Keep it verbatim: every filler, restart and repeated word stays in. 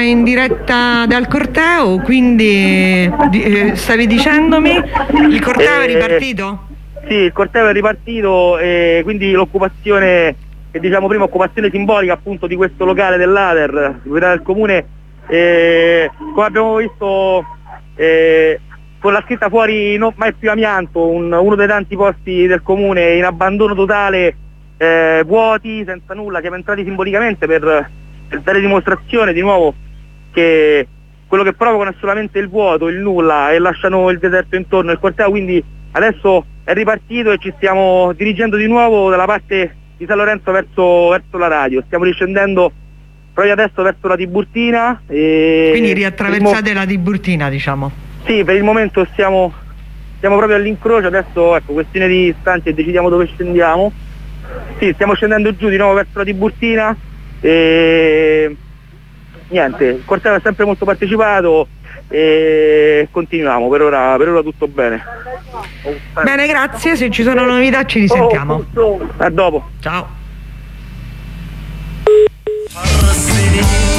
in diretta dal corteo, quindi eh, stavi dicendomi il corteo eh, è ripartito? Sì, il corteo è ripartito e quindi l'occupazione, che diciamo prima, occupazione simbolica appunto di questo locale dell'A D E R, proprietà del comune, eh, come abbiamo visto eh, con la scritta fuori "non mai più amianto", un, uno dei tanti posti del comune in abbandono totale, eh, vuoti, senza nulla, siamo entrati simbolicamente per, per dare dimostrazione di nuovo che quello che provocano è solamente il vuoto, il nulla, e lasciano il deserto intorno. Il corteo quindi adesso è ripartito e ci stiamo dirigendo di nuovo dalla parte di San Lorenzo verso, verso la radio. Stiamo riscendendo proprio adesso verso la Tiburtina. E quindi riattraversate la Tiburtina, diciamo? Sì, per il momento stiamo, stiamo proprio all'incrocio, adesso ecco, questione di istanti e decidiamo dove scendiamo. Sì, stiamo scendendo giù di nuovo verso la Tiburtina e niente, il corteo è sempre molto partecipato e continuiamo, per ora, per ora tutto bene. Bene, grazie, se ci sono novità ci risentiamo. A dopo. Ciao.